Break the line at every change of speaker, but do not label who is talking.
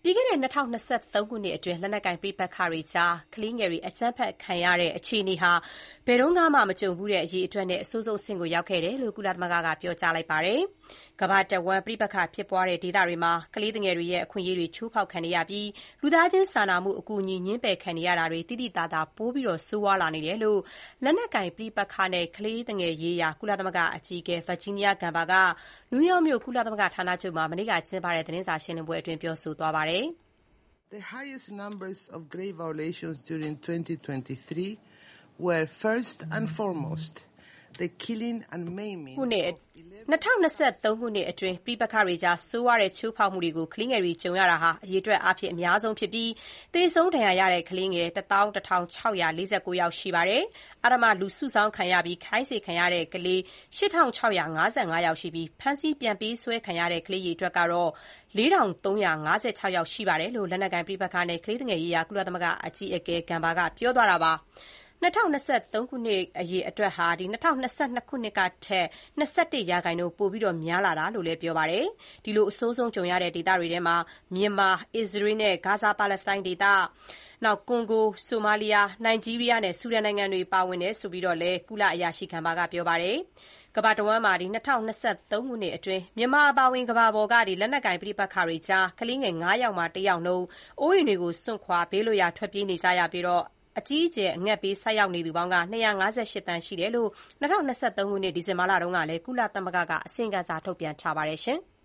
ပြီးခဲ့တဲ့ 2023 ခုနှစ်အတွင်းလက်နက်ကိုင်ပဋိပက္ခတွေကြားကလေးငယ်တွေအကြမ်းဖက်ခံရတဲ့အခြေအနေဟာဘယ်တုန်းကမှမကြုံဖူးတဲ့အရေးအတွက်နဲ့အဆိုးဆုံးအဆင့်ကိုရောက်ခဲ့တယ်လို့ကုလသမဂ္ဂကပြောကြားလိုက်ပါတယ်။ကမ္ဘာတဝန်းပဋိပက္ခဖြစ်ပွားတဲ့ဒေသတွေမှာကလေးငယ်တွေရဲ့အခွင့်အရေးတွေချိုးဖောက်ခံနေရပြီးလူသားချင်းစာနာမှုအကူအညီငြင်းပယ်ခံနေရတာတွေသိသိသာသာပိုပြီးဆိုးဝါးလာနေတယ်လို့လက်နက်ကိုင်ပဋိပက္ခနဲ့ကလေးငယ်ရေးရာကုလသမဂ္ဂအကြီးအကဲ Virginia Gamba ကနယူးယောက်မြို့ကုလသမဂ္ဂဌာနချုပ်မှာမနေ့ကကျင်းပတဲ့သတင်းစာရှင်းလင်းပွဲအတွင်းပြောဆိုသွားပါတယ်။
The highest numbers of grave violations during 2023 were first and foremost the killing and maiming of
2023 ခုနှစ်အတွင်းပြပခါတွေကြားဆိုးဝါးတဲ့ချိုးဖောက်မှုတွေကိုကလေးငယ်တွေကြုံရတာဟာအရေးအတွက်အဖြစ်အများဆုံးဖြစ်ပြီးသေဆုံးဒဏ်ရာရတဲ့ကလေးငယ် 11649 ယောက်ရှိပါတယ်။အဓမ္မလူစုဆောင်းခံရပြီးခိုင်းစေခံရတဲ့ကလေး 8655 ယောက်ရှိပြီးဖမ်းဆီးပြန်ပေးဆွဲခံရတဲ့ကလေးရေအတွက်ကတော့ 4356 ယောက်ရှိပါတယ်လို့လက်နက်ကိုင်ပြပခါနဲ့ကလေးငယ်ရေးရာကုလသမဂ္ဂအကြီးအကဲဂမ်ဘာကပြောသွားတာပါ။2023 ခုနှစ်အရေအတွက်ဟာ2022 ခုနှစ်ကထက်21% ပိုများလာတာလို့လည်းပြောပါတယ်။ဒီလိုအဆိုးဆုံးကြုံရတဲ့ဒေသတွေထဲမှာမြန်မာ၊အစ္စရေးနဲ့ဂါဇာပါလက်စတိုင်းဒေသ၊ကွန်ဂို၊ဆိုမာလီးယား၊နိုင်ဂျီးရီးယားနဲ့ဆူဒန်နိုင်ငံတွေပါဝင်တယ်လို့လည်းကုလအရာရှိဂမ်ဘာကပြောပါတယ်။ကမ္ဘာတဝန်းမှာ2023 ခုနှစ်အတွင်းမြန်မာအပါအဝင်ကမ္ဘာပေါ်ကလက်နက်ကိုင်ပဋိပက္ခတွေကြားကလေးငယ် 5 ယောက်မှာ 1 ယောက်နှုန်းအိုးအိမ်တွေကိုစွန့်ခွာဘေးလွတ်ရာထွက်ပြေးနေကြရပြီးအကြီးအကျယ်အငတ်ဘေးဆိုက်ရောက်နေသူပေါင်းက258 သန်းရှိတယ်လို့2023 ခုနှစ်ဒီဇင်ဘာလတုန်းကလည်းကုလသမဂ္ဂကအစီရင်ခံစာထုတ်ပြန်ထားပါတယ်။